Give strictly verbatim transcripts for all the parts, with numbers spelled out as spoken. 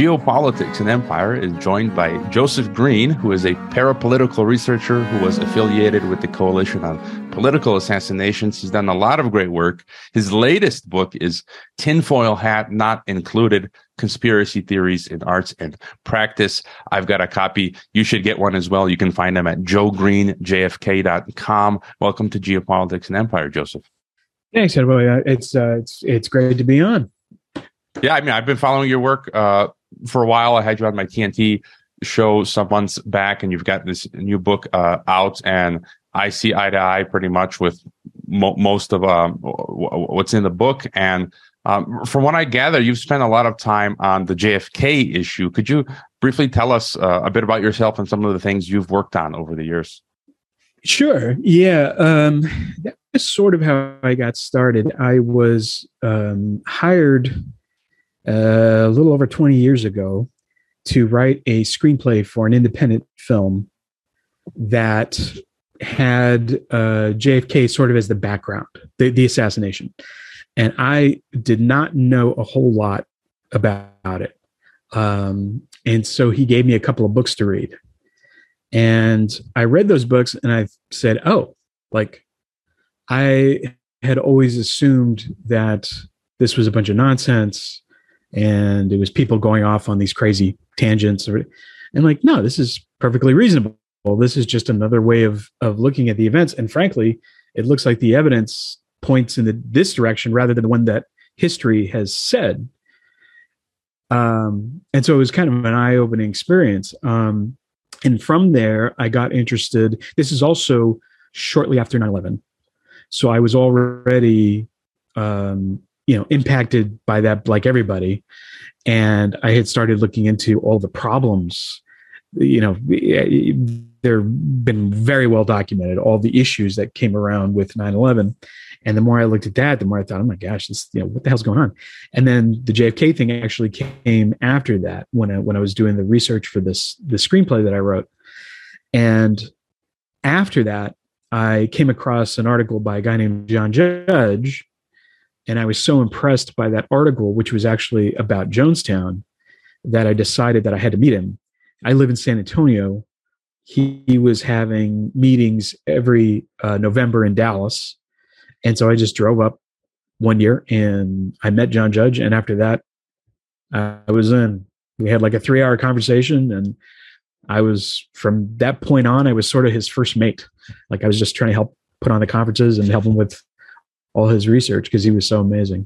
Geopolitics and Empire is joined by Joseph Green, who is a parapolitical researcher who was affiliated with the Coalition on Political Assassinations. He's done a lot of great work. His latest book is Tinfoil Hat Not Included: Conspiracy Theories in Arts and Practice. I've got a copy. You should get one as well. You can find them at joe green j f k dot com. Welcome to Geopolitics and Empire, Joseph. Thanks, Edward. It's, uh, it's, it's great to be on. Yeah, I mean, I've been following your work uh, for a while. I had you on my T N T show some months back, and you've got this new book uh, out, and I see eye to eye pretty much with mo- most of um, what's in the book. And um, from what I gather, you've spent a lot of time on the J F K issue. Could you briefly tell us uh, a bit about yourself and some of the things you've worked on over the years? Sure. Yeah. Um, that was sort of how I got started. I was um, hired Uh, a little over twenty years ago to write a screenplay for an independent film that had uh, J F K sort of as the background, the, the assassination. And I did not know a whole lot about it. Um, and so he gave me a couple of books to read. And I read those books and I said, oh, like I had always assumed that this was a bunch of nonsense. And it was people going off on these crazy tangents. And like, no, this is perfectly reasonable. This is just another way of of looking at the events. And frankly, it looks like the evidence points in the, this direction rather than the one that history has said. Um, and so it was kind of an eye-opening experience. Um, and from there, I got interested. This is also shortly after nine eleven. So I was already... Um, you know, impacted by that, like everybody. And I had started looking into all the problems, you know, they've been very well documented, all the issues that came around with nine eleven. And the more I looked at that, the more I thought, oh my gosh, this, you know, what the hell's going on? And then the J F K thing actually came after that when I, when I was doing the research for this, the screenplay that I wrote. And after that, I came across an article by a guy named John Judge. And I was so impressed by that article, which was actually about Jonestown, that I decided that I had to meet him. I live in San Antonio. He, he was having meetings every uh, November in Dallas. And so I just drove up one year and I met John Judge. And after that, uh, I was in. We had like a three hour conversation. And I was, from that point on, I was sort of his first mate. Like I was just trying to help put on the conferences and help him with all his research because he was so amazing.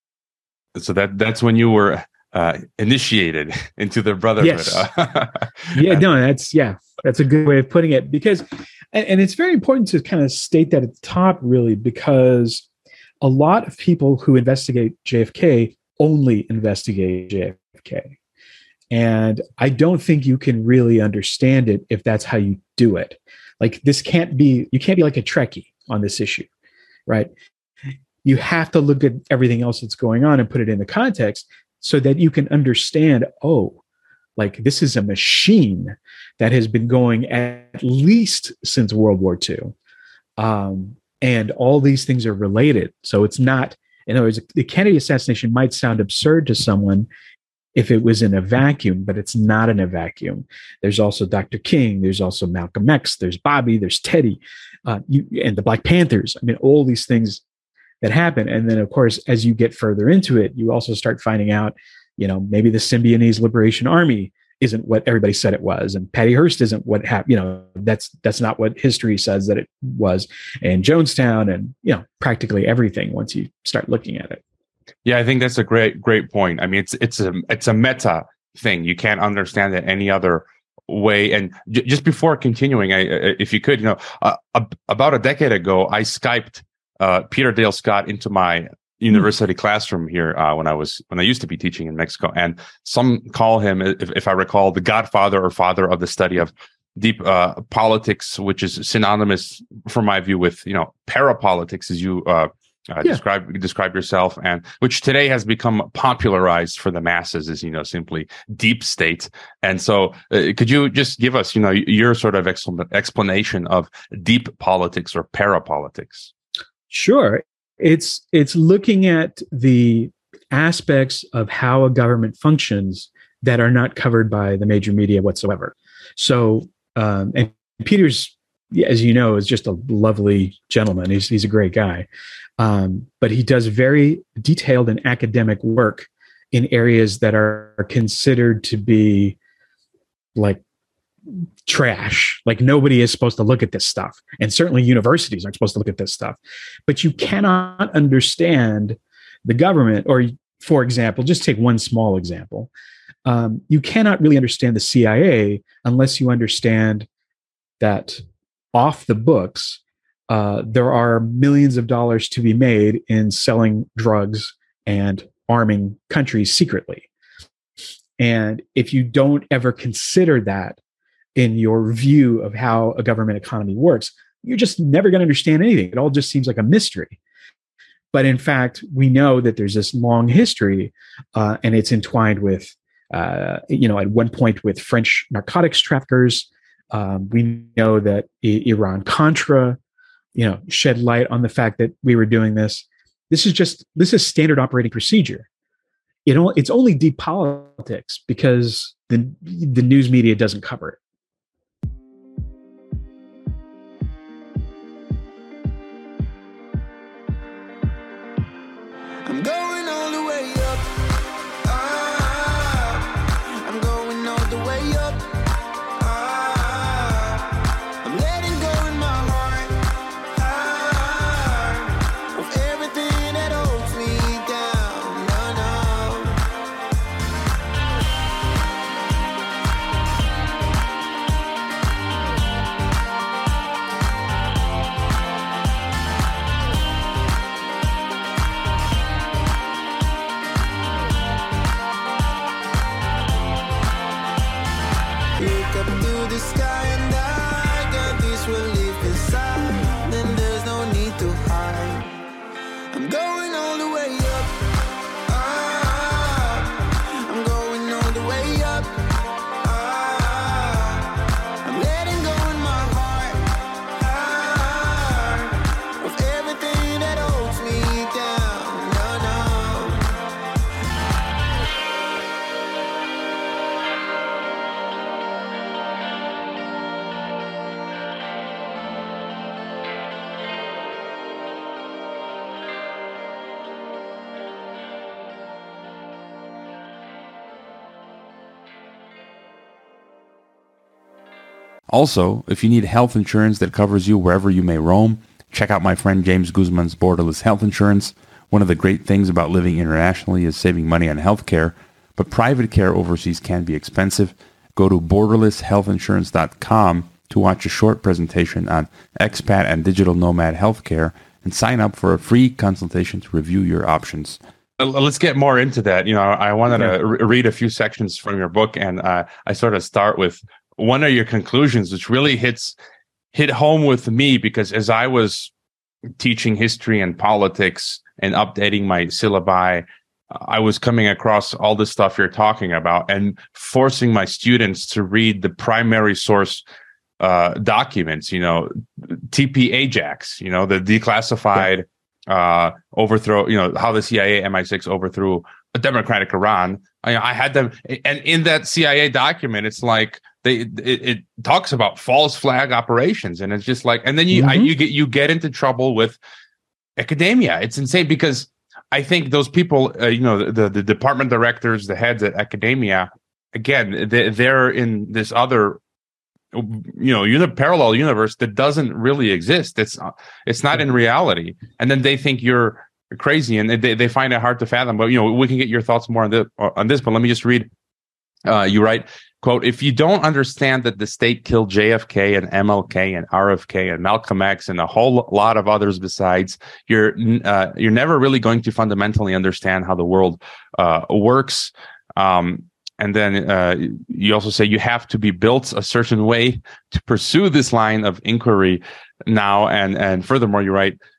So that that's when you were uh, initiated into the brotherhood. Yes. yeah, no, that's yeah, that's a good way of putting it. Because, and, and it's very important to kind of state that at the top, really, because a lot of people who investigate J F K only investigate J F K, and I don't think you can really understand it if that's how you do it. Like this can't be, you can't be like a Trekkie on this issue, right? You have to look at everything else that's going on and put it in the context so that you can understand, oh, like this is a machine that has been going at least since World War Two. Um, and all these things are related. So it's not, in other words, the Kennedy assassination might sound absurd to someone if it was in a vacuum, but it's not in a vacuum. There's also Doctor King. There's also Malcolm X. There's Bobby. There's Teddy, uh, you, and the Black Panthers. I mean, all these things that happen. And then, of course, as you get further into it, you also start finding out, you know, maybe the Symbionese Liberation Army isn't what everybody said it was, and Patty Hearst isn't what happened. You know, that's that's not what history says that it was, and Jonestown, and you know, practically everything once you start looking at it. Yeah, I think that's a great great point. I mean, it's it's a it's a meta thing. You can't understand it any other way. And j- just before continuing, I, if you could, you know, uh, ab- about a decade ago, I Skyped Uh, Peter Dale Scott into my university mm. classroom here uh, when I was when I used to be teaching in Mexico, and some call him, if, if I recall, the godfather or father of the study of deep uh, politics, which is synonymous, from my view, with you know parapolitics, as you uh, uh, yeah. describe describe yourself, and which today has become popularized for the masses as you know simply deep state. And so, uh, could you just give us you know your sort of expl- explanation of deep politics or parapolitics? Sure. It's it's looking at the aspects of how a government functions that are not covered by the major media whatsoever. So, um, and Peter's, as you know, is just a lovely gentleman. He's he's a great guy, um, but he does very detailed and academic work in areas that are considered to be like trash. Like nobody is supposed to look at this stuff, and certainly universities aren't supposed to look at this stuff. But you cannot understand the government, or for example, just take one small example. Um, you cannot really understand the C I A unless you understand that off the books, uh, there are millions of dollars to be made in selling drugs and arming countries secretly. And if you don't ever consider that in your view of how a government economy works, you're just never going to understand anything. It all just seems like a mystery. But in fact, we know that there's this long history, uh, and it's entwined with, uh, you know, at one point with French narcotics traffickers. Um, we know that I- Iran-Contra, you know, shed light on the fact that we were doing this. This is just, this is standard operating procedure. It o- it's only deep politics because the, the news media doesn't cover it. I'm going all the way up. Ah, I'm going all the way up. Ah, I'm letting go in my heart. Ah, of everything that holds me down. No, no. Look up to the sky and I got this relief inside. Then there's no need to hide. I'm going all the way up. Ah, I'm going all the way up. Ah, I'm letting go in my heart. Ah, of everything that holds me down. No, no. Also, if you need health insurance that covers you wherever you may roam, check out my friend James Guzman's Borderless Health Insurance. One of the great things about living internationally is saving money on healthcare, but private care overseas can be expensive. Go to borderless health insurance dot com to watch a short presentation on expat and digital nomad healthcare and sign up for a free consultation to review your options. Uh, Let's get more into that. You know, I wanted to re- read a few sections from your book, and uh, I sort of start with one of your conclusions, which really hits hit home with me, because as I was teaching history and politics and updating my syllabi, I was coming across all the stuff you're talking about and forcing my students to read the primary source uh, documents, you know, T P Ajax, you know, the declassified uh, overthrow, you know, how the C I A, M I six overthrew a democratic Iran. I, I had them, and in that C I A document, it's like, They, it, it talks about false flag operations, and it's just like, and then you mm-hmm. I, you get you get into trouble with academia. It's insane, because I think those people, uh, you know, the the department directors, the heads at academia, again, they, they're in this other, you know, uni- parallel universe that doesn't really exist. It's it's not in reality, and then they think you're crazy, and they they find it hard to fathom. But you know, we can get your thoughts more on this on this. But let me just read. Uh, you write, quote, "If you don't understand that the state killed J F K and M L K and R F K and Malcolm X and a whole lot of others besides, you're uh, you're never really going to fundamentally understand how the world uh, works." Um, and then uh, you also say you have to be built a certain way to pursue this line of inquiry now. And and furthermore, you write,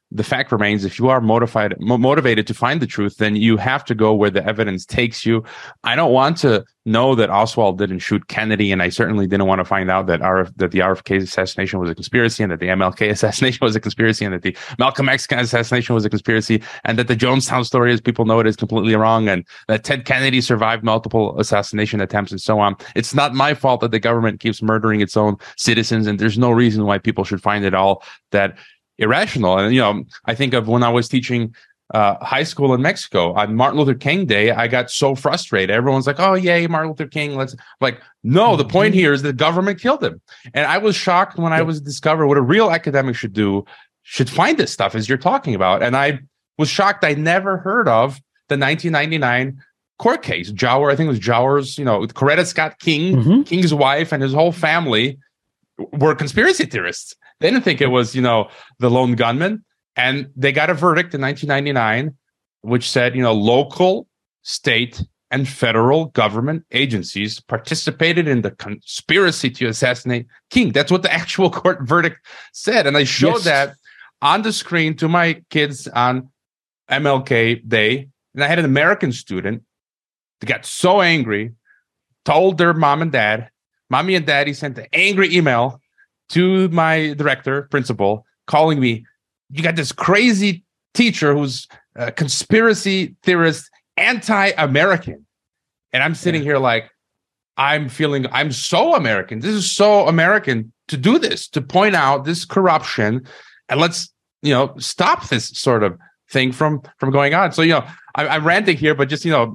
the fact remains, if you are motivated mo- motivated to find the truth, then you have to go where the evidence takes you. I don't want to know that Oswald didn't shoot Kennedy, and I certainly didn't want to find out that R F, that the R F K assassination was a conspiracy, and that the M L K assassination was a conspiracy, and that the Malcolm X assassination was a conspiracy, and that the Jonestown story, as people know it, is completely wrong, and that Ted Kennedy survived multiple assassination attempts, and so on. It's not my fault that the government keeps murdering its own citizens, and there's no reason why people should find it all that irrational. And, you know, I think of when I was teaching uh, high school in Mexico on Martin Luther King Day, I got so frustrated. Everyone's like, oh, yay, Martin Luther King. Let's like, no, the point here is the government killed him. And I was shocked when I was discovered what a real academic should do, should find this stuff as you're talking about. And I was shocked. I never heard of the nineteen ninety-nine court case. Jower, I think it was Jower's, you know, Coretta Scott King, mm-hmm. King's wife and his whole family were conspiracy theorists. They didn't think it was, you know, the lone gunman. And they got a verdict in nineteen ninety-nine, which said, you know, local, state, and federal government agencies participated in the conspiracy to assassinate King. That's what the actual court verdict said. And I showed yes. that on the screen to my kids on M L K Day. And I had an American student that got so angry, told their mom and dad, mommy and daddy sent an angry email to my director, principal, calling me, you got this crazy teacher who's a conspiracy theorist, anti-American. And I'm sitting yeah. here like, I'm feeling, I'm so American. This is so American to do this, to point out this corruption. And let's, you know, stop this sort of thing from, from going on. So, you know, I, I'm ranting here, but just, you know,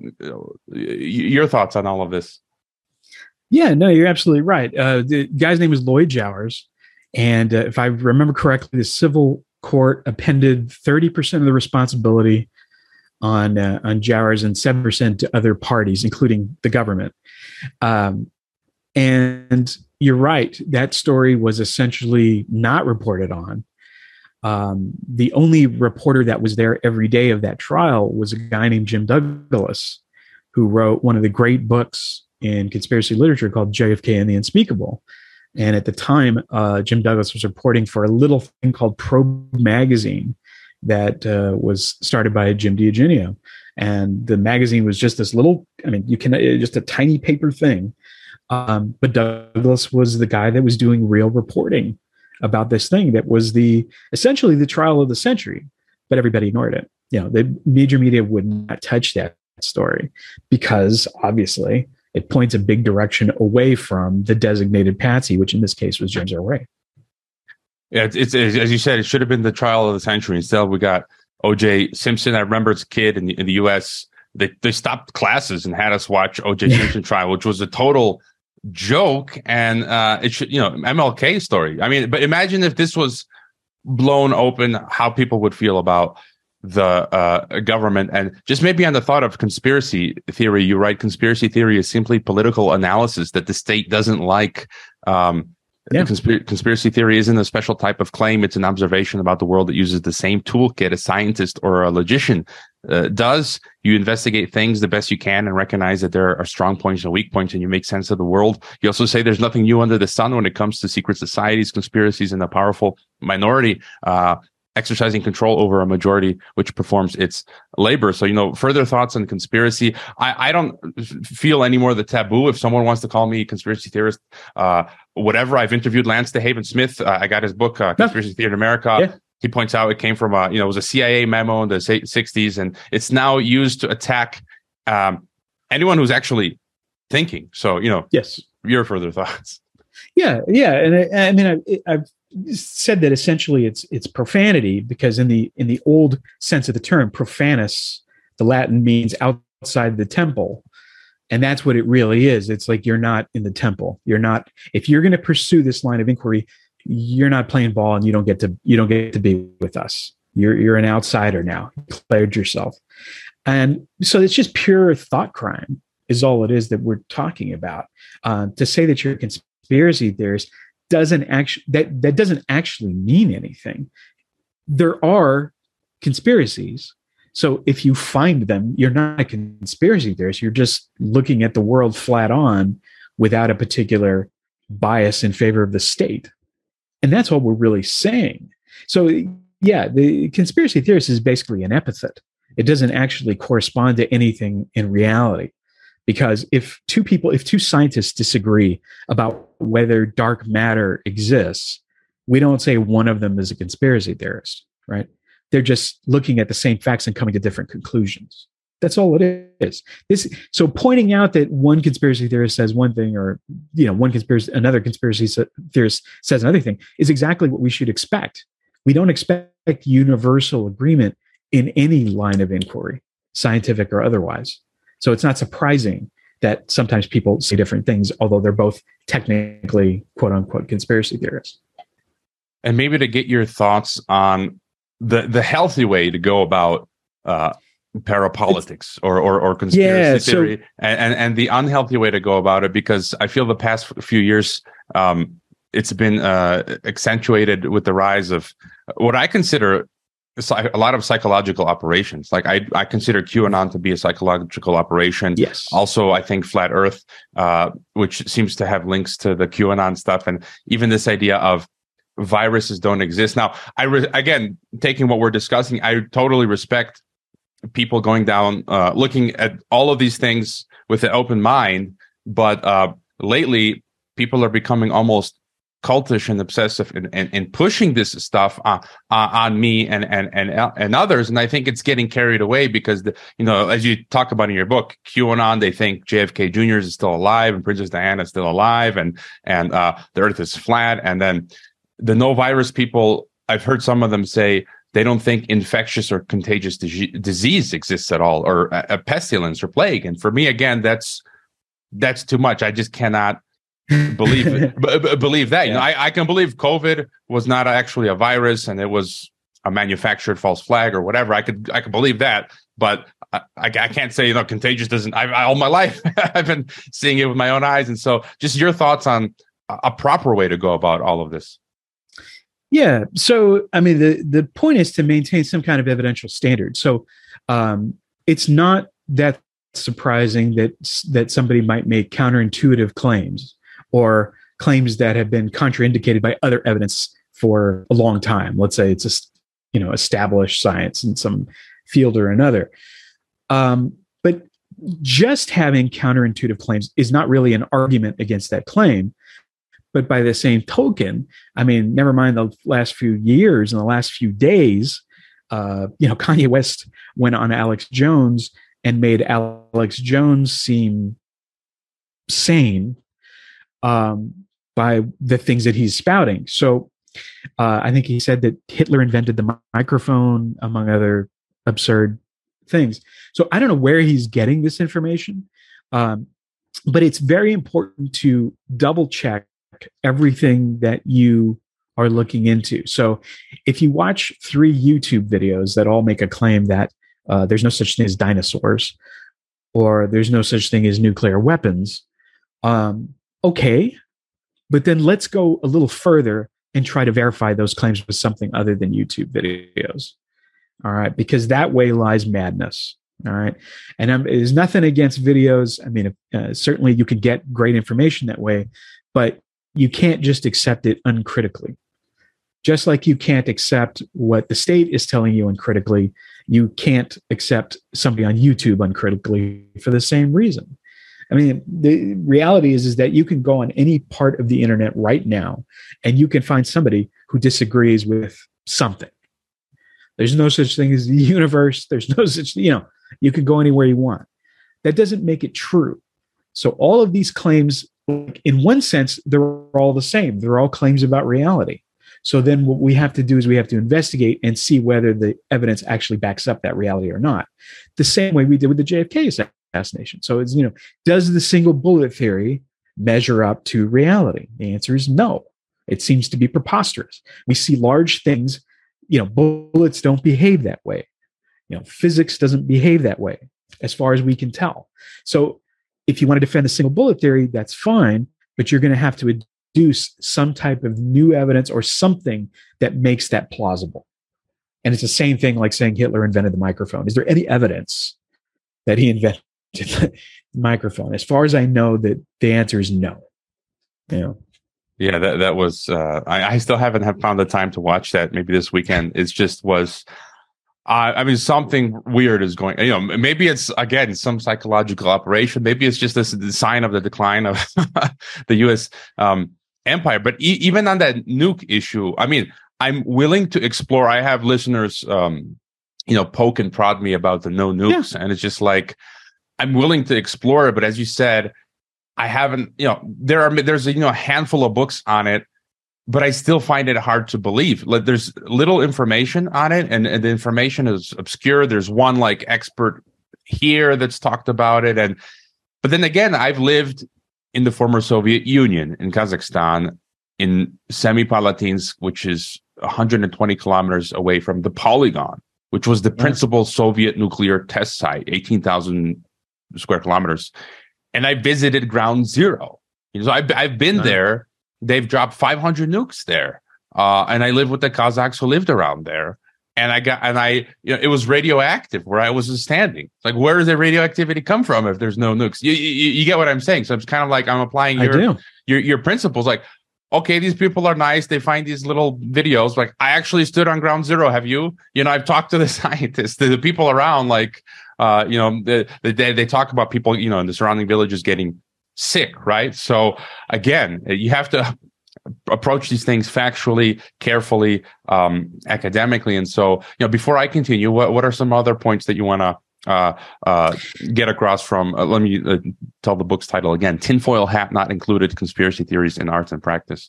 your thoughts on all of this. Yeah, no, you're absolutely right. Uh, the guy's name is Lloyd Jowers. And uh, if I remember correctly, the civil court appended thirty percent of the responsibility on uh, on Jowers and seven percent to other parties, including the government. Um, and you're right. That story was essentially not reported on. Um, the only reporter that was there every day of that trial was a guy named Jim Douglas, who wrote one of the great books in conspiracy literature called J F K and the Unspeakable. And at the time, uh, Jim Douglas was reporting for a little thing called Probe Magazine that uh, was started by Jim DiEugenio. And the magazine was just this little, I mean, you can, just a tiny paper thing. Um, but Douglas was the guy that was doing real reporting about this thing that was the, essentially the trial of the century, but everybody ignored it. You know, the major media would not touch that story because obviously it points a big direction away from the designated patsy, which in this case was James Earl Ray. Yeah, it's, it's as you said, it should have been the trial of the century. Instead, we got O J Simpson. I remember as a kid in the, in the U S, they, they stopped classes and had us watch O J Simpson trial, which was a total joke. And uh, it should, you know, M L K story. I mean, but imagine if this was blown open, how people would feel about the uh, government. And just maybe on the thought of conspiracy theory, you're right. Conspiracy theory is simply political analysis that the state doesn't like. Um, yeah. Conspir- conspiracy theory isn't a special type of claim. It's an observation about the world that uses the same toolkit a scientist or a logician uh, does. You investigate things the best you can and recognize that there are strong points and weak points, and you make sense of the world. You also say there's nothing new under the sun when it comes to secret societies, conspiracies, and a powerful minority uh, exercising control over a majority which performs its labor. So, you know, further thoughts on conspiracy. I, I don't feel any more the taboo. If someone wants to call me conspiracy theorist, uh, whatever. I've interviewed Lance DeHaven Smith. Uh, I got his book, uh, Conspiracy Theory in America. Yeah. He points out it came from, a, you know, it was a C I A memo in the sixties, and it's now used to attack um, anyone who's actually thinking. So, you know, yes, your further thoughts. Yeah, yeah, and I, I mean, I, I've said that essentially it's it's profanity because in the in the old sense of the term, profanus, the Latin means outside the temple. And that's what it really is. It's like you're not in the temple. You're not, if you're going to pursue this line of inquiry, you're not playing ball and you don't get to you don't get to be with us. You're you're an outsider now. You declared yourself. And so it's just pure thought crime is all it is that we're talking about. Uh, to say that you're a conspiracy theorist doesn't actually that that doesn't actually mean anything. There are conspiracies. So if you find them, you're not a conspiracy theorist. You're just looking at the world flat on without a particular bias in favor of the state. And that's what we're really saying. So, you yeah, the conspiracy theorist is basically an epithet. It doesn't actually correspond to anything in reality. Because if two people, if two scientists disagree about whether dark matter exists, we don't say one of them is a conspiracy theorist, right? They're just looking at the same facts and coming to different conclusions. That's all it is. This, so pointing out that one conspiracy theorist says one thing, or you know, one conspiracy, another conspiracy theorist says another thing, is exactly what we should expect. We don't expect universal agreement in any line of inquiry, scientific or otherwise. So it's not surprising that sometimes people say different things, although they're both technically "quote unquote" conspiracy theorists. And maybe to get your thoughts on the the healthy way to go about uh, parapolitics or, or or conspiracy yeah, theory, so, and, and and the unhealthy way to go about it, because I feel the past few years um, it's been uh, accentuated with the rise of what I consider a lot of psychological operations. Like I, I consider QAnon to be a psychological operation. Yes. Also, I think Flat Earth, uh, which seems to have links to the QAnon stuff, and even this idea of viruses don't exist. Now, I re- again, taking what we're discussing, I totally respect people going down, uh, looking at all of these things with an open mind. But uh, lately, people are becoming almost cultish and obsessive and, and, and pushing this stuff uh, uh, on me and and and and others, and I think it's getting carried away because the, you know, as you talk about in your book, QAnon, they think J F K Junior is still alive and Princess Diana is still alive, and and uh, the Earth is flat, and then the no virus people, I've heard some of them say they don't think infectious or contagious di- disease exists at all, or a, a pestilence or plague, and for me, again, that's that's too much. I just cannot believe b- b- believe that. You know, I, I can believe COVID was not actually a virus and it was a manufactured false flag or whatever. I could I could believe that, but I, I, I can't say, you know, contagious doesn't. I, I all my life I've been seeing it with my own eyes, and so just your thoughts on a, a proper way to go about all of this. Yeah. So I mean, the the point is to maintain some kind of evidential standard. So um, it's not that surprising that that somebody might make counterintuitive claims, or claims that have been contraindicated by other evidence for a long time. Let's say it's a, you know, established science in some field or another. Um, but just having counterintuitive claims is not really an argument against that claim. But by the same token, I mean, never mind the last few years and the last few days, uh, you know, Kanye West went on Alex Jones and made Alex Jones seem sane um, by the things that he's spouting. So uh, I think he said that Hitler invented the microphone, among other absurd things. So I don't know where he's getting this information, um, but it's very important to double check everything that you are looking into. So if you watch three YouTube videos that all make a claim that uh, there's no such thing as dinosaurs, or there's no such thing as nuclear weapons, um, okay, but then let's go a little further and try to verify those claims with something other than YouTube videos. All right, because that way lies madness. All right, and um, there's nothing against videos. I mean, uh, certainly you can get great information that way, but you can't just accept it uncritically. Just like you can't accept what the state is telling you uncritically, you can't accept somebody on YouTube uncritically for the same reason. I mean, the reality is, is that you can go on any part of the internet right now and you can find somebody who disagrees with something. There's no such thing as the universe. There's no such, you know, you can go anywhere you want. That doesn't make it true. So all of these claims, in one sense, they're all the same. They're all claims about reality. So then what we have to do is we have to investigate and see whether the evidence actually backs up that reality or not. The same way we did with the J F K assassination. So it's, you know, does the single bullet theory measure up to reality? The answer is no. It seems to be preposterous. We see large things, you know, bullets don't behave that way. You know, physics doesn't behave that way as far as we can tell. So if you want to defend the single bullet theory, that's fine, but you're going to have to deduce some type of new evidence or something that makes that plausible. And it's the same thing like saying Hitler invented the microphone. Is there any evidence that he invented the microphone? As far as I know, that the answer is no. You know? Yeah, that that was. Uh, I, I still haven't have found the time to watch that. Maybe this weekend. It's just was. Uh, I mean, something weird is going. You know, maybe it's again some psychological operation. Maybe it's just this the sign of the decline of the U S um, empire. But e- even on that nuke issue, I mean, I'm willing to explore. I have listeners, um, you know, poke and prod me about the no nukes, yeah. and it's just like I'm willing to explore it. But as you said. I haven't, you know, there are there's a, you know a handful of books on it, but I still find it hard to believe. Like there's little information on it, and, and the information is obscure. There's one like expert here that's talked about it, and but then again, I've lived in the former Soviet Union in Kazakhstan, in Semipalatinsk, which is one hundred twenty kilometers away from the Polygon, which was the yes. principal Soviet nuclear test site, eighteen thousand square kilometers. And I visited Ground Zero. You know, so I've, I've been nice. there. They've dropped five hundred nukes there. Uh, and I lived with the Kazakhs who lived around there. And I got, and I, you know, it was radioactive where I was standing. Like, where does the radioactivity come from if there's no nukes? You, you, you get what I'm saying? So it's kind of like I'm applying your, your, your principles. Like, okay, these people are nice. They find these little videos. Like, I actually stood on Ground Zero. Have you? You know, I've talked to the scientists, the, the people around, like, Uh, you know, the, the, they, they talk about people, you know, in the surrounding villages getting sick, right? So again, you have to approach these things factually, carefully, um, academically. And so, you know, before I continue, what, what are some other points that you want to uh, uh, get across from, uh, let me uh, tell the book's title again, Tinfoil Hat Not Included, Conspiracy Theories in Art and Practice.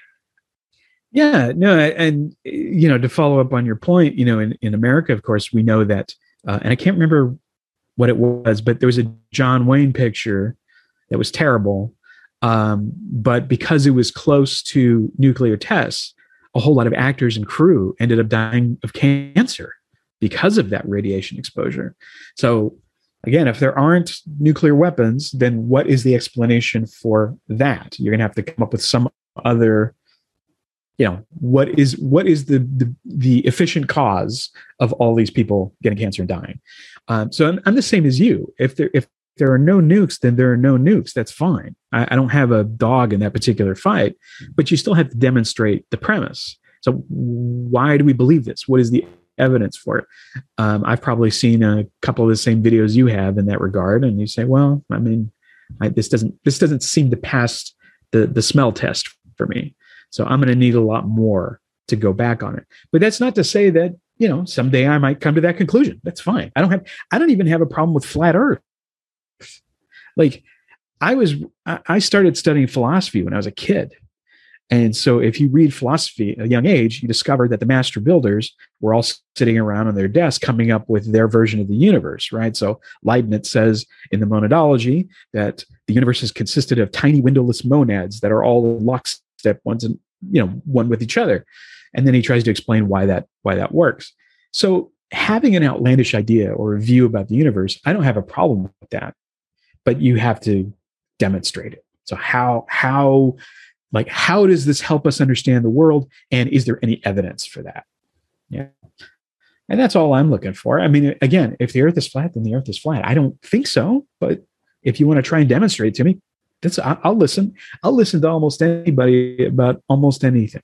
Yeah, no, and, you know, to follow up on your point, you know, in, in America, of course, we know that Uh, and I can't remember what it was, but there was a John Wayne picture that was terrible. Um, but because it was close to nuclear tests, a whole lot of actors and crew ended up dying of cancer because of that radiation exposure. So again, if there aren't nuclear weapons, then what is the explanation for that? You're going to have to come up with some other, you know, what is what is the, the the efficient cause of all these people getting cancer and dying? Um, so I'm, I'm the same as you. If there if there are no nukes, then there are no nukes. That's fine. I, I don't have a dog in that particular fight, but you still have to demonstrate the premise. So why do we believe this? What is the evidence for it? Um, I've probably seen a couple of the same videos you have in that regard, and you say, well, I mean, I, this doesn't this doesn't seem to pass the the smell test for me. So I'm going to need a lot more to go back on it. But that's not to say that, you know, someday I might come to that conclusion. That's fine. I don't have, I don't even have a problem with flat earth. Like I was, I started studying philosophy when I was a kid. And so if you read philosophy at a young age, you discover that the master builders were all sitting around on their desk coming up with their version of the universe, right? So Leibniz says in the monadology that the universe is consisted of tiny windowless monads that are all lockstep ones and, you know, one with each other. And then he tries to explain why that, why that works. So having an outlandish idea or a view about the universe, I don't have a problem with that, but you have to demonstrate it. So how, how, like, how does this help us understand the world? And is there any evidence for that? Yeah. And that's all I'm looking for. I mean, again, if the earth is flat, then the earth is flat. I don't think so, but if you want to try and demonstrate it to me, that's, I'll listen. I'll listen to almost anybody about almost anything.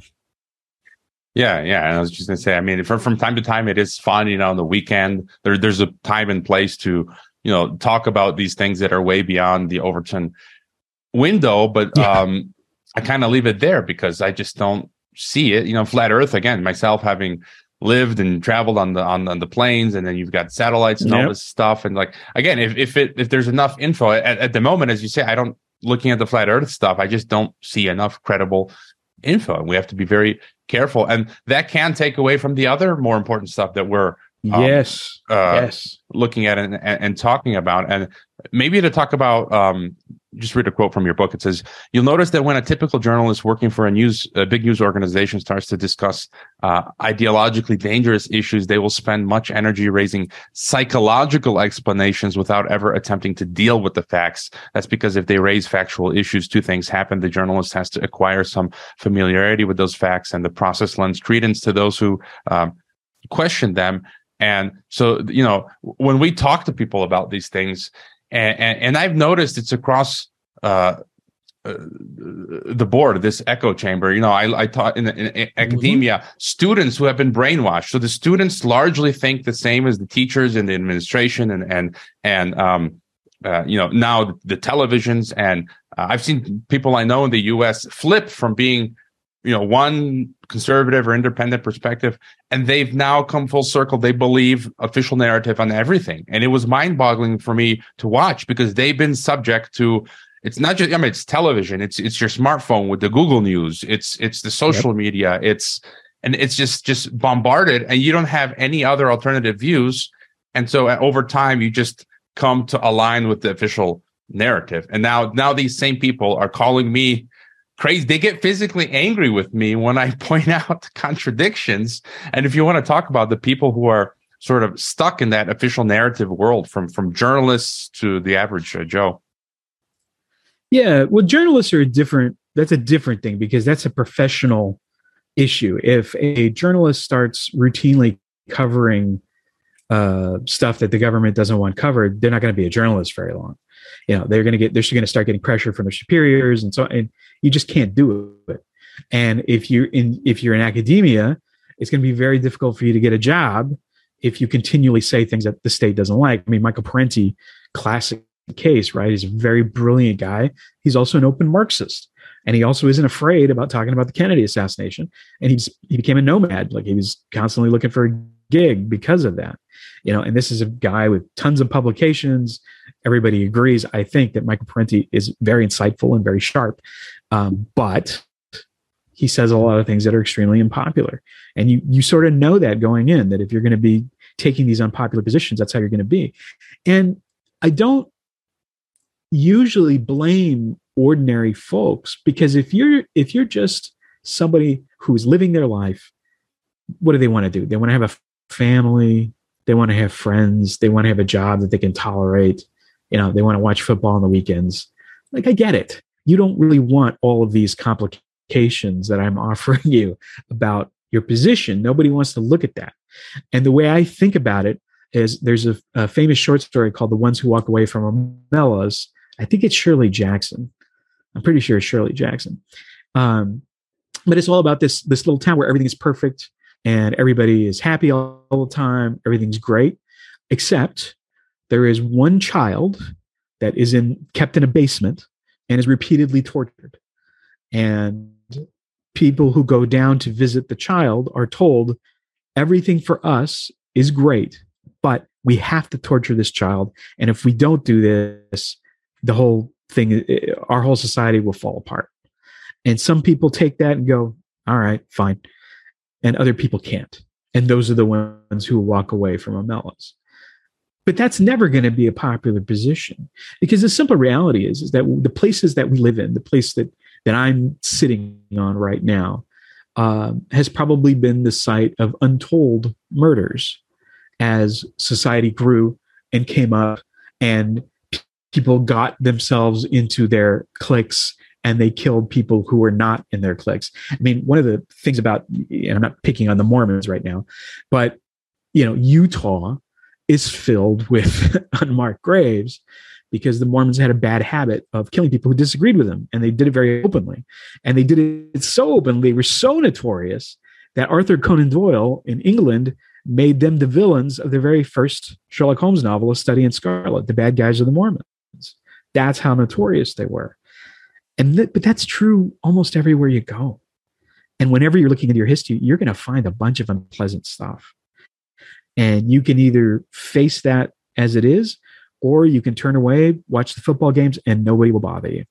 Yeah, yeah. And I was just going to say, I mean, from, from time to time, it is fun, you know, on the weekend, there, there's a time and place to, you know, talk about these things that are way beyond the Overton window. But yeah. um, I kind of leave it there because I just don't see it. You know, flat Earth, again, myself having lived and traveled on the on, on the planes, and then you've got satellites and yep. all this stuff. And like, again, if if it if there's enough info at, at the moment, as you say, I don't looking at the flat Earth stuff, I just don't see enough credible info, and we have to be very careful. And that can take away from the other more important stuff that we're um, yes, uh, yes, looking at and, and, and talking about. And maybe to talk about, um, just read a quote from your book. It says, "You'll notice that when a typical journalist working for a news, a big news organization starts to discuss uh, ideologically dangerous issues, they will spend much energy raising psychological explanations without ever attempting to deal with the facts. That's because if they raise factual issues, two things happen. The journalist has to acquire some familiarity with those facts, and the process lends credence to those who um, question them." And so, you know, when we talk to people about these things, And, and, and I've noticed it's across uh, uh, the board, this echo chamber. You know, I, I taught in, in, in academia, mm-hmm. students who have been brainwashed. So the students largely think the same as the teachers and the administration, and and and um, uh, you know, now the televisions. And uh, I've seen people I know in the U S flip from being, you know, one conservative or independent perspective, and they've now come full circle. They believe official narrative on everything, and it was mind-boggling for me to watch, because they've been subject to. It's not just, I mean, it's television. It's it's your smartphone with the Google News. It's it's the social yep. media. It's and it's just just bombarded, and you don't have any other alternative views. And so uh, over time, you just come to align with the official narrative. And now now these same people are calling me crazy. They get physically angry with me when I point out contradictions. And if you want to talk about the people who are sort of stuck in that official narrative world, from from journalists to the average uh, Joe. Yeah, well, journalists are a different, that's a different thing, because that's a professional issue. If a journalist starts routinely covering uh, stuff that the government doesn't want covered, they're not going to be a journalist very long. You know, they're going to get, they're going to start getting pressure from their superiors, and so, and you just can't do it. And if you're in, if you're in academia, it's going to be very difficult for you to get a job if you continually say things that the state doesn't like. I mean, Michael Parenti, classic case, right? He's a very brilliant guy. He's also an open Marxist, and he also isn't afraid about talking about the Kennedy assassination. And he's he became a nomad, like he was constantly looking for a gig because of that. You know, and this is a guy with tons of publications. Everybody agrees, I think, that Michael Parenti is very insightful and very sharp, um, but he says a lot of things that are extremely unpopular. And you you sort of know that going in, that if you're going to be taking these unpopular positions, that's how you're going to be. And I don't usually blame ordinary folks, because if you're if you're just somebody who's living their life, what do they want to do? They want to have a family, they want to have friends, they want to have a job that they can tolerate, you know, they want to watch football on the weekends. Like, I get it. You don't really want all of these complications that I'm offering you about your position. Nobody wants to look at that. And the way I think about it is, there's a, a famous short story called The Ones Who Walk Away from Omelas. I think it's Shirley Jackson. I'm pretty sure it's Shirley Jackson. Um, but it's all about this, this little town where everything is perfect and everybody is happy all, all the time. Everything's great, except there is one child that is in kept in a basement and is repeatedly tortured. And people who go down to visit the child are told, everything for us is great, but we have to torture this child. And if we don't do this, the whole thing, our whole society will fall apart. And some people take that and go, all right, fine. And other people can't. And those are the ones who walk away from Omelas. But that's never going to be a popular position, because the simple reality is, is that the places that we live in, the place that, that I'm sitting on right now, uh, has probably been the site of untold murders as society grew and came up, and people got themselves into their cliques and they killed people who were not in their cliques. I mean, one of the things about, and I'm not picking on the Mormons right now, but, you know, Utah is filled with unmarked graves because the Mormons had a bad habit of killing people who disagreed with them. And they did it very openly. And they did it so openly, they were so notorious that Arthur Conan Doyle in England made them the villains of the very first Sherlock Holmes novel, A Study in Scarlet, the bad guys of the Mormons. That's how notorious they were. And th- but that's true almost everywhere you go. And whenever you're looking at your history, you're going to find a bunch of unpleasant stuff. And you can either face that as it is, or you can turn away, watch the football games, and nobody will bother you.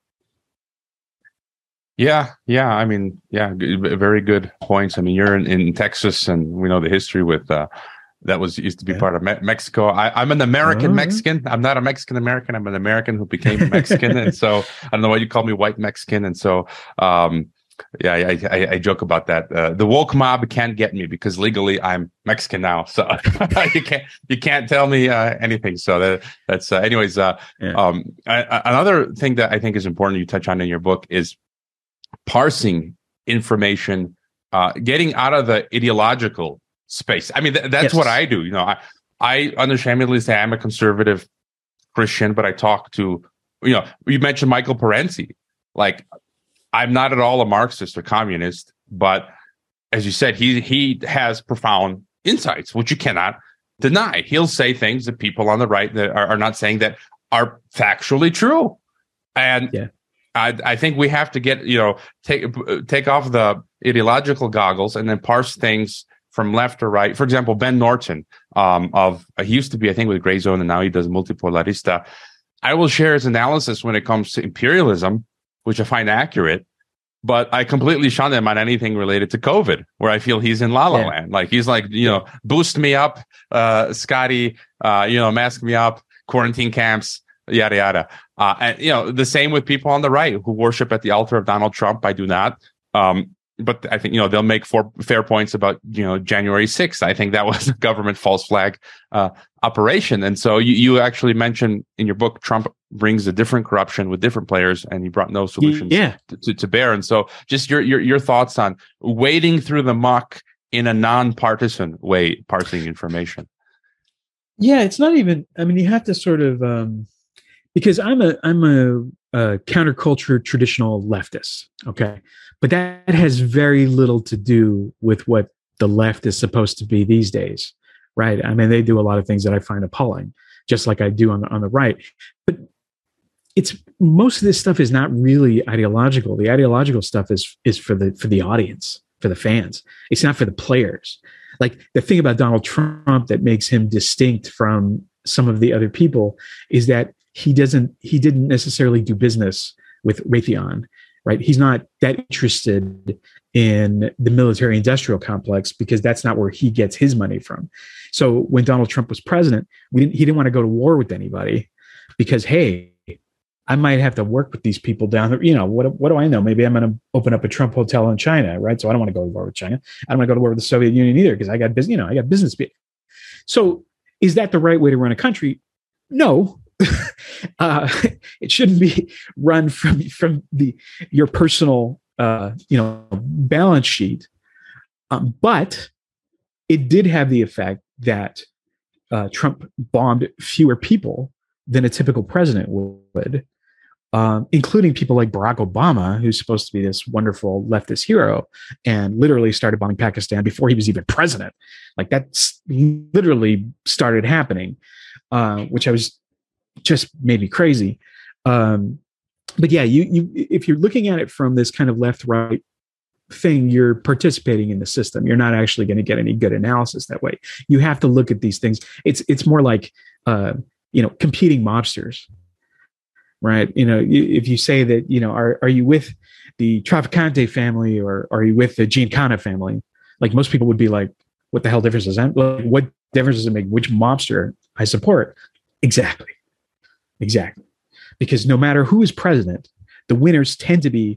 Yeah, yeah. I mean, yeah, g- very good points. I mean, you're in, in Texas, and we know the history with uh, that was used to be yeah. part of Me- Mexico. I, I'm an American oh, Mexican. Yeah. I'm not a Mexican American. I'm an American who became Mexican, and so I don't know why you call me white Mexican. And so, um, yeah, I, I, I joke about that. Uh, the woke mob can't get me because legally I'm Mexican now, so you can't you can't tell me uh, anything. So that that's uh, anyways. Uh, yeah. um, I, I, another thing that I think is important you touch on in your book is parsing information, uh, getting out of the ideological space. I mean, th- that's yes. what I do. You know, I, I unashamedly say I'm a conservative Christian, but I talk to, you know, you mentioned Michael Parenti. like, I'm not at all a Marxist or communist, but as you said, he he has profound insights, which you cannot deny. He'll say things that people on the right that are, are not saying that are factually true. And yeah. I, I think we have to get, you know, take take off the ideological goggles and then parse things from left to right. For example, Ben Norton, um, of he used to be, I think, with Gray Zone, and now he does Multipolarista. I will share his analysis when it comes to imperialism, which I find accurate, but I completely shun him on anything related to COVID, where I feel he's in la la yeah. land. Like, he's like, you know, boost me up, uh, Scotty, uh, you know, mask me up, quarantine camps, yada, yada. Uh, and, you know, the same with people on the right who worship at the altar of Donald Trump. I do not. Um, but I think, you know, they'll make four fair points about, you know, January sixth. I think that was a government false flag uh, operation. And so you, you actually mentioned in your book, Trump brings a different corruption with different players, and he brought no solutions yeah. to, to, to bear. And so just your, your, your thoughts on wading through the muck in a non-partisan way, parsing information. Yeah, it's not even, I mean, you have to sort of, um, because I'm a, I'm a, a counterculture traditional leftist. Okay. But that has very little to do with what the left is supposed to be these days, right? I mean, they do a lot of things that I find appalling, just like I do on the, on the right. But it's most of this stuff is not really ideological. The ideological stuff is is for the for the audience, for the fans. It's not for the players. Like, the thing about Donald Trump that makes him distinct from some of the other people is that he doesn't he didn't necessarily do business with Raytheon. Right. He's not that interested in the military industrial complex because that's not where he gets his money from. So when Donald Trump was president, we didn't, he didn't want to go to war with anybody because, hey, I might have to work with these people down there. You know, what, what do I know? Maybe I'm going to open up a Trump hotel in China. Right. So I don't want to go to war with China. I don't want to go to war with the Soviet Union either because I got business, you know, I got business. So is that the right way to run a country? No. uh, it shouldn't be run from from the your personal uh, you know balance sheet, um, but it did have the effect that uh, Trump bombed fewer people than a typical president would, um, including people like Barack Obama, who's supposed to be this wonderful leftist hero, and literally started bombing Pakistan before he was even president. Like, that's literally started happening, uh, which I was. Just made me crazy. Um, but yeah, you, you, if you're looking at it from this kind of left right thing, you're participating in the system. You're not actually going to get any good analysis that way. You have to look at these things. It's, it's more like, uh, you know, competing mobsters, right? You know, if you say that, you know, are, are you with the Traficante family or are you with the Giancana family? Like, most people would be like, what the hell difference does that? Like, what difference does it make which mobster I support? Exactly. Exactly. Because no matter who is president, the winners tend to be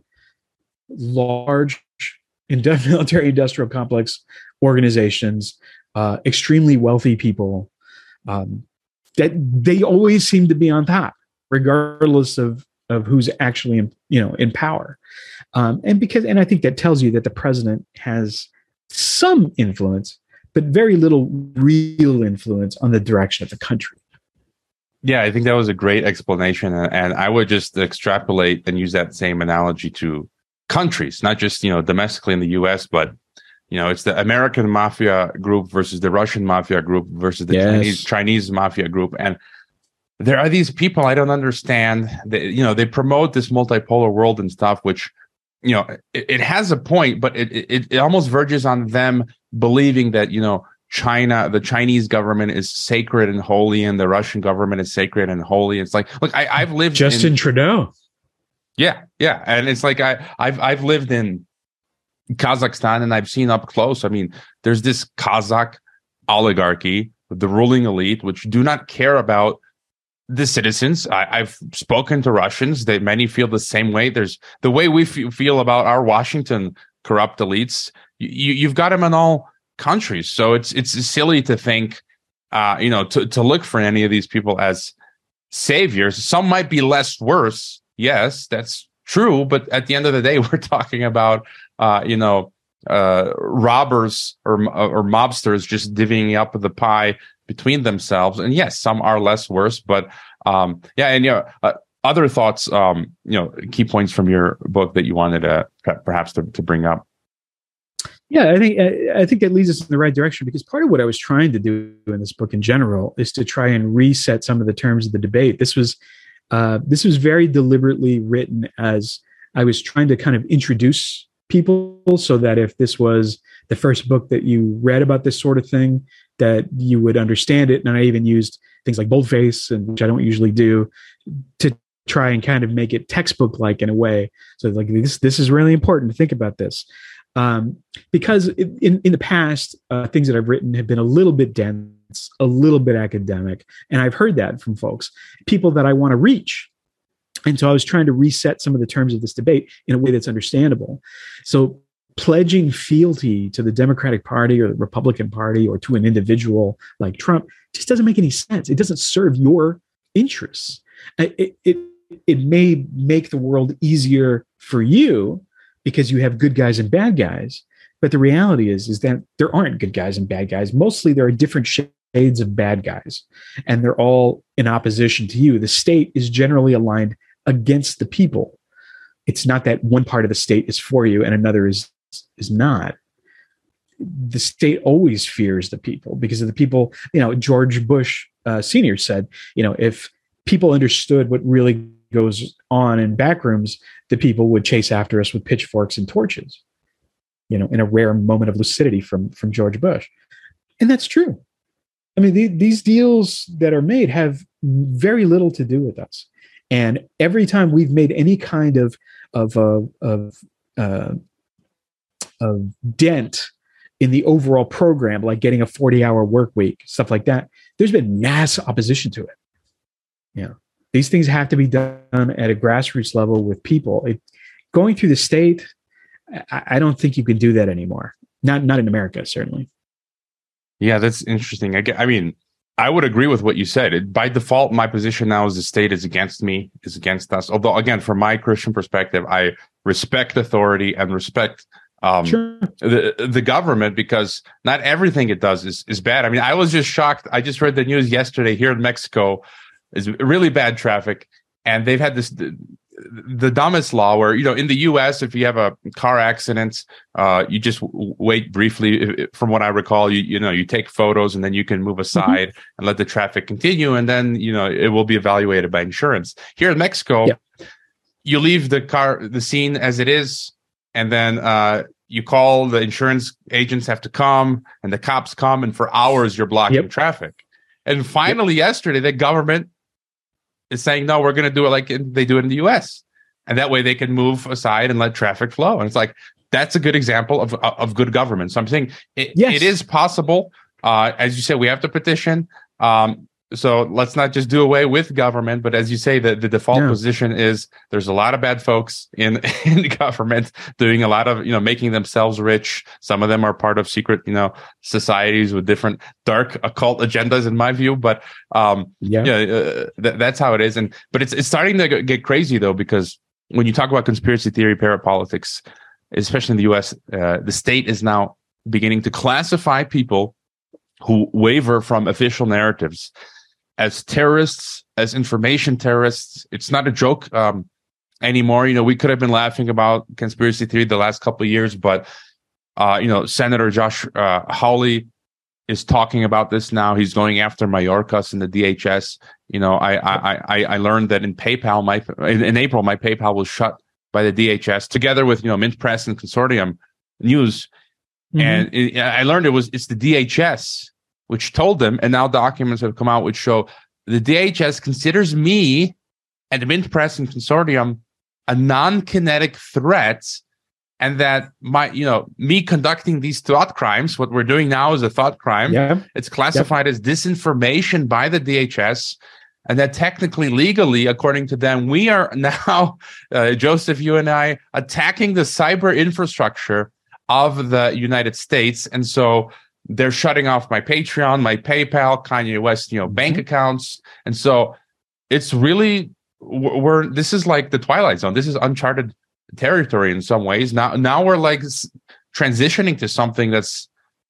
large military industrial complex organizations, uh, extremely wealthy people, um, that they always seem to be on top, regardless of, of who's actually in, you know, in power. Um, and because, and I think that tells you that the president has some influence, but very little real influence on the direction of the country. Yeah, I think that was a great explanation. And I would just extrapolate and use that same analogy to countries, not just, you know, domestically in the U S, but, you know, it's the American mafia group versus the Russian mafia group versus the yes. Chinese Chinese mafia group. And there are these people I don't understand that, you know, they promote this multipolar world and stuff, which, you know, it, it has a point, but it, it it almost verges on them believing that, you know, China, the Chinese government is sacred and holy, and the Russian government is sacred and holy. It's like, look, I, I've lived Justin in, Trudeau. Yeah, yeah, and it's like I, I've I've lived in Kazakhstan, and I've seen up close. I mean, there's this Kazakh oligarchy, the ruling elite, which do not care about the citizens. I, I've spoken to Russians; they many feel the same way. There's the way we f- feel about our Washington corrupt elites. You, you've got them in all countries, so it's it's silly to think, uh, you know, to to look for any of these people as saviors. Some might be less worse. Yes, that's true. But at the end of the day, we're talking about, uh, you know, uh, robbers or or mobsters just divvying up the pie between themselves. And yes, some are less worse. But um, yeah, and you know, uh, other thoughts, um, you know, key points from your book that you wanted to perhaps to, to bring up? Yeah, I think I think that leads us in the right direction, because part of what I was trying to do in this book in general is to try and reset some of the terms of the debate. This was uh, this was very deliberately written as I was trying to kind of introduce people, so that if this was the first book that you read about this sort of thing, that you would understand it. And I even used things like boldface, and which I don't usually do, to try and kind of make it textbook-like in a way. So like this, this is really important to think about this. Um, because in, in the past, uh, things that I've written have been a little bit dense, a little bit academic. And I've heard that from folks, people that I want to reach. And so I was trying to reset some of the terms of this debate in a way that's understandable. So pledging fealty to the Democratic Party or the Republican Party or to an individual like Trump just doesn't make any sense. It doesn't serve your interests. It, it, it may make the world easier for you because you have good guys and bad guys. But the reality is, is that there aren't good guys and bad guys. Mostly there are different shades of bad guys, and they're all in opposition to you. The state is generally aligned against the people. It's not that one part of the state is for you and another is, is not. The state always fears the people because of the people. You know, George Bush uh, Senior said, you know, if people understood what really goes on in back rooms, the people would chase after us with pitchforks and torches, you know, in a rare moment of lucidity from, from George Bush. And that's true. I mean, the, these deals that are made have very little to do with us. And every time we've made any kind of, of, uh, of, uh, of dent in the overall program, like getting a forty hour work week, stuff like that, there's been mass opposition to it. Yeah. These things have to be done at a grassroots level with people. It, going through the state, I, I don't think you can do that anymore. Not not in America, certainly. Yeah, that's interesting. I, get, I mean, I would agree with what you said. It, by default, my position now is the state is against me, is against us. Although, again, from my Christian perspective, I respect authority and respect um, sure. the the government, because not everything it does is, is bad. I mean, I was just shocked. I just read the news yesterday here in Mexico. Is really bad traffic, and they've had this the, the dumbest law where, you know, in the U S, if you have a car accident, uh, you just w- wait briefly. From what I recall, you you know you take photos and then you can move aside mm-hmm. and let the traffic continue, and then you know it will be evaluated by insurance. Here in Mexico, yeah. you leave the car the scene as it is, and then uh, you call the insurance agents have to come, and the cops come, and for hours you're blocking yep. traffic. And finally, yep. yesterday, the government is saying, no, we're going to do it like in, they do it in the U S. And that way they can move aside and let traffic flow. And it's like, that's a good example of of good government. So I'm saying it, yes. it is possible. Uh, as you said, we have to petition. Um, so let's not just do away with government. But as you say, the, the default yeah. position is there's a lot of bad folks in, in the government doing a lot of, you know, making themselves rich. Some of them are part of secret, you know, societies with different dark occult agendas, in my view. But um, yeah, you know, uh, th- that's how it is. And but it's it's starting to get crazy, though, because when you talk about conspiracy theory, parapolitics, especially in the U S, uh, the state is now beginning to classify people who waver from official narratives as terrorists, as information terrorists. It's not a joke um, anymore. You know, we could have been laughing about conspiracy theory the last couple of years, but uh, you know, Senator Josh uh, Hawley is talking about this now. He's going after Mayorkas and the D H S. You know, I I I, I learned that in PayPal, my in, in April, my PayPal was shut by the D H S together with, you know, Mint Press and Consortium News, mm-hmm. and it, I learned it was it's the D H S which told them, and now documents have come out which show the D H S considers me and the Mint Press and Consortium a non-kinetic threat, and that my, you know, me conducting these thought crimes, what we're doing now is a thought crime. Yeah. It's classified yep. as disinformation by the D H S, and that technically, legally, according to them, we are now, uh, Joseph, you and I, attacking the cyber infrastructure of the United States, and so they're shutting off my Patreon, my PayPal, Kanye West, you know, bank mm-hmm. accounts. And so it's really, we're, this is like the Twilight Zone. This is uncharted territory in some ways. Now, now we're like transitioning to something that's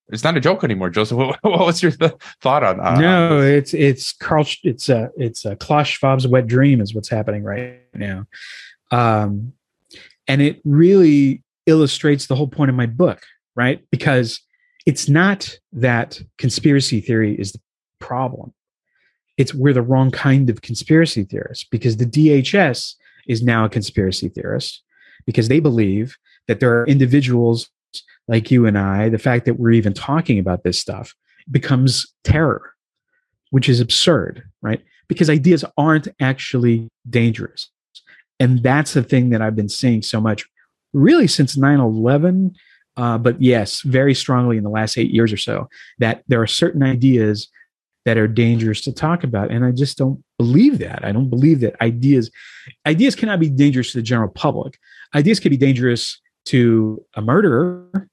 it's not a joke anymore. Joseph, what, what was your th- thought on? Uh, no, on it's it's Carl. It's a it's a Klaus Schwab's wet dream is what's happening right now, um, and it really illustrates the whole point of my book, right? Because it's not that conspiracy theory is the problem. It's we're the wrong kind of conspiracy theorists, because the D H S is now a conspiracy theorist because they believe that there are individuals like you and I. The fact that we're even talking about this stuff becomes terror, which is absurd, right? Because ideas aren't actually dangerous. And that's the thing that I've been seeing so much really since nine eleven. Uh, but yes, very strongly in the last eight years or so, that there are certain ideas that are dangerous to talk about. And I just don't believe that. I don't believe that ideas, ideas cannot be dangerous to the general public. Ideas can be dangerous to a murderer,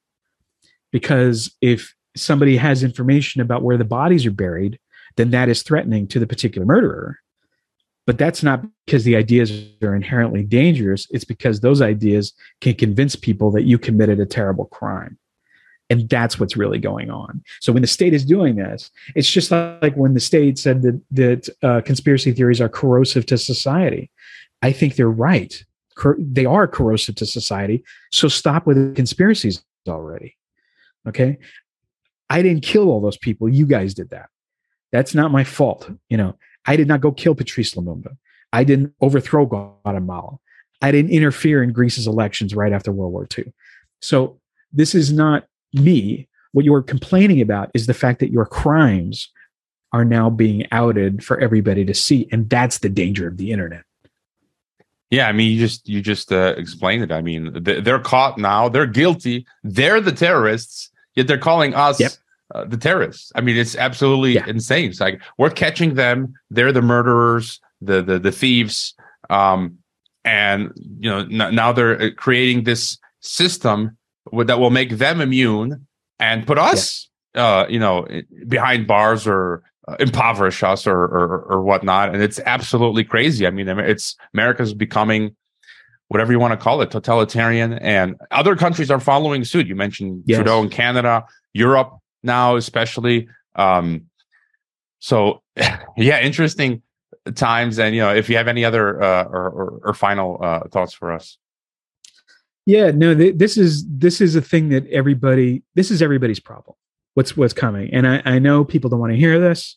because if somebody has information about where the bodies are buried, then that is threatening to the particular murderer. But that's not because the ideas are inherently dangerous. It's because those ideas can convince people that you committed a terrible crime. And that's what's really going on. So when the state is doing this, it's just like when the state said that, that uh, conspiracy theories are corrosive to society. I think they're right. Cor- they are corrosive to society. So stop with the conspiracies already. Okay? I didn't kill all those people. You guys did that. That's not my fault. You know, I did not go kill Patrice Lumumba. I didn't overthrow Guatemala. I didn't interfere in Greece's elections right after World War Two. So this is not me. What you're complaining about is the fact that your crimes are now being outed for everybody to see. And that's the danger of the internet. Yeah, I mean, you just you just uh, explained it. I mean, they're caught now. They're guilty. They're the terrorists, yet they're calling us yep. uh, the terrorists. I mean, it's absolutely yeah. insane. It's like we're catching them. They're the murderers, the the the thieves, um, and you know n- now they're creating this system that will make them immune and put us, yeah. uh, you know, behind bars or uh, impoverish us or, or or whatnot. And it's absolutely crazy. I mean, it's America's becoming whatever you want to call it, totalitarian, and other countries are following suit. You mentioned yes. Trudeau in Canada, Europe now, especially. Um, so, yeah, interesting times. And you know, if you have any other uh, or, or, or final uh, thoughts for us. Yeah, no, th- this is this is a thing that everybody, this is everybody's problem. What's what's coming, and I, I know people don't want to hear this,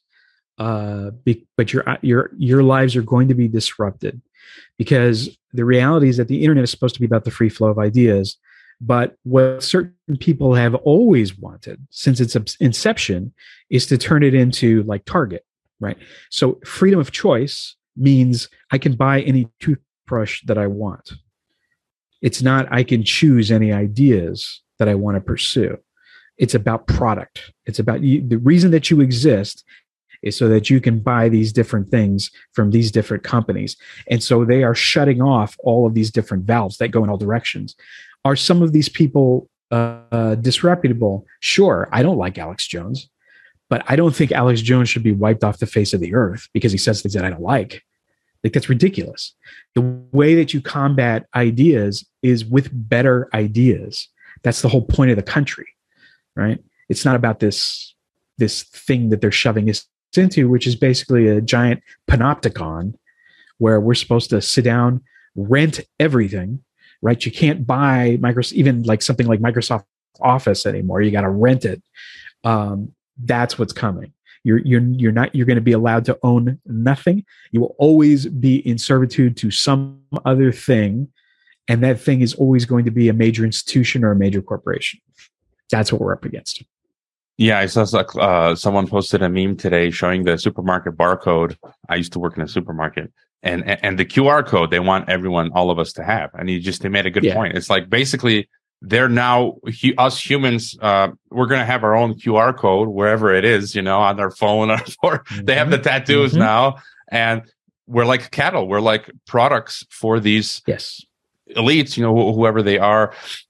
uh, be, but your your your lives are going to be disrupted, because the reality is that the internet is supposed to be about the free flow of ideas, but what certain people have always wanted since its inception is to turn it into like Target, right? So freedom of choice means I can buy any toothbrush that I want. It's not I can choose any ideas that I want to pursue. It's about product. It's about you, the reason that you exist is so that you can buy these different things from these different companies. And so they are shutting off all of these different valves that go in all directions. Are some of these people uh, disreputable? Sure. I don't like Alex Jones, but I don't think Alex Jones should be wiped off the face of the earth because he says things that I don't like. Like, that's ridiculous. The way that you combat ideas is with better ideas. That's the whole point of the country, right? It's not about this, this thing that they're shoving us into, which is basically a giant panopticon where we're supposed to sit down, rent everything, right? You can't buy Microsoft, even like something like Microsoft Office anymore. You got to rent it. Um, that's what's coming. You're you're you're not you're going to be allowed to own nothing. You will always be in servitude to some other thing, and that thing is always going to be a major institution or a major corporation. That's what we're up against. Yeah, I saw uh, someone posted a meme today showing the supermarket barcode. I used to work in a supermarket, and and, and the Q R code they want everyone, all of us, to have. And he just they made a good yeah. point. It's like basically they're now us humans. Uh, we're going to have our own Q R code wherever it is, you know, on their phone or mm-hmm. they have the tattoos mm-hmm. now, and we're like cattle. We're like products for these yes. elites, you know, wh- whoever they are,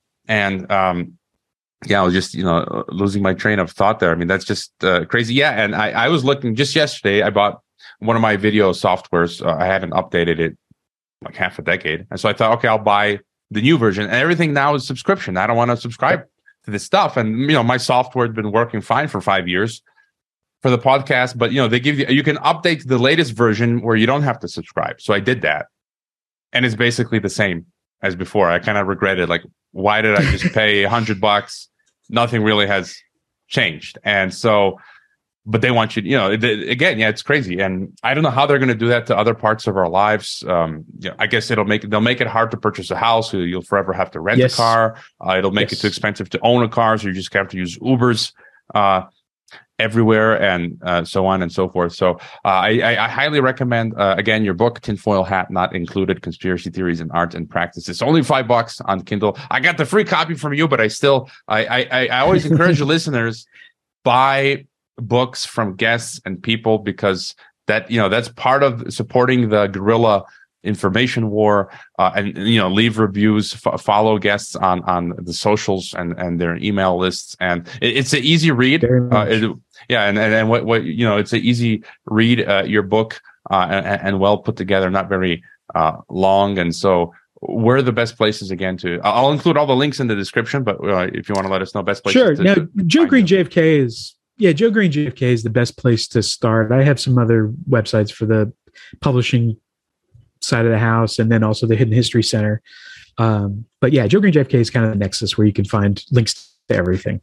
and um. Yeah, I was just, you know, losing my train of thought there. I mean, that's just uh, crazy. Yeah, and I, I was looking just yesterday. I bought one of my video softwares. Uh, I haven't updated it like half a decade. And so I thought, okay, I'll buy the new version. And everything now is subscription. I don't want to subscribe to this stuff. And, you know, my software has been working fine for five years for the podcast, but, you know, they give you, you can update to the latest version where you don't have to subscribe. So I did that. And it's basically the same as before. I kind of regretted, like, why did I just pay a hundred bucks? Nothing really has changed. And so, but they want you, you know, the, again, yeah, it's crazy. And I don't know how they're going to do that to other parts of our lives. Um, you know, I guess it'll make, they'll make it hard to purchase a house. So you'll forever have to rent Yes. a car. Uh, it'll make Yes. it too expensive to own a car. So you just have to use Ubers, uh, everywhere, and uh, so on and so forth. So uh, I, I, I highly recommend, uh, again, your book, Tinfoil Hat Not Included, Conspiracy Theories in Art and Practice. It's only five bucks on Kindle. I got the free copy from you, but I still, I, I, I always encourage the listeners, buy books from guests and people, because that, you know, that's part of supporting the guerrilla information war, uh, and, you know, leave reviews, f- follow guests on on the socials and and their email lists, and it, it's an easy read. Very Uh, much. it, yeah, and and, and what what you know, it's an easy read. Uh, your book, uh, and, and well put together, not very uh, long, and so. Where are the best places again to? I'll include all the links in the description, but uh, if you want to let us know, best places. Sure. To, Now, to Joe find Green you. J F K is, yeah, Joe Green J F K is the best place to start. I have some other websites for the publishing side of the house, and then also the Hidden History Center. Um, but yeah, Joe Green J F K is kind of the nexus where you can find links to everything.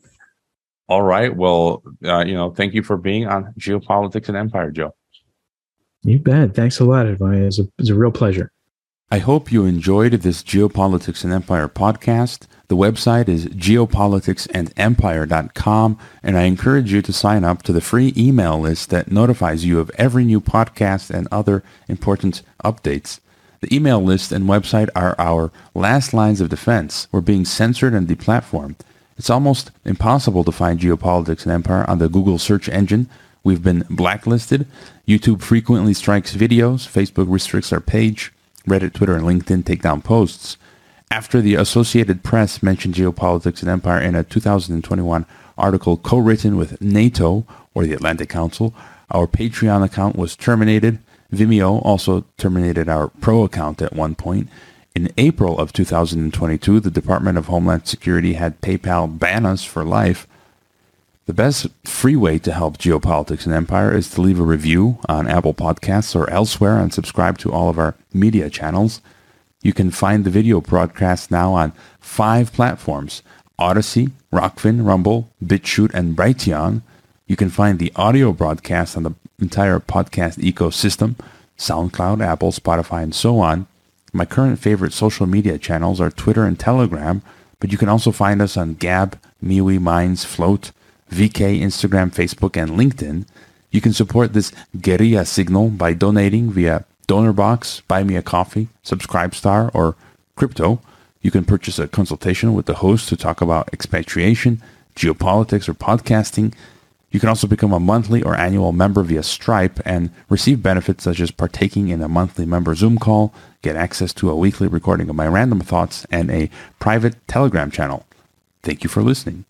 All right. Well, uh, you know, thank you for being on Geopolitics and Empire, Joe. You bet. Thanks a lot, Advai. It was a, it was a real pleasure. I hope you enjoyed this Geopolitics and Empire podcast. The website is geopolitics and empire dot com, and I encourage you to sign up to the free email list that notifies you of every new podcast and other important updates. The email list and website are our last lines of defense. We're being censored and deplatformed. It's almost impossible to find Geopolitics and Empire on the Google search engine. We've been blacklisted. YouTube frequently strikes videos. Facebook restricts our page. Reddit, Twitter, and LinkedIn take down posts. After the Associated Press mentioned Geopolitics and Empire in a two thousand twenty-one article co-written with NATO, or the Atlantic Council, our Patreon account was terminated. Vimeo also terminated our Pro account at one point. In April of two thousand twenty-two, the Department of Homeland Security had PayPal ban us for life. The best free way to help Geopolitics and Empire is to leave a review on Apple Podcasts or elsewhere and subscribe to all of our media channels. You can find the video broadcast now on five platforms: Odyssey, Rockfin, Rumble, BitChute, and Brighteon. You can find the audio broadcast on the entire podcast ecosystem: SoundCloud, Apple, Spotify, and so on. My current favorite social media channels are Twitter and Telegram, but you can also find us on Gab, MeWe, Minds, Float, V K, Instagram, Facebook, and LinkedIn. You can support this guerrilla signal by donating via DonorBox, Buy Me a Coffee, Subscribestar, or Crypto. You can purchase a consultation with the host to talk about expatriation, geopolitics, or podcasting. You can also become a monthly or annual member via Stripe and receive benefits such as partaking in a monthly member Zoom call, get access to a weekly recording of my random thoughts, and a private Telegram channel. Thank you for listening.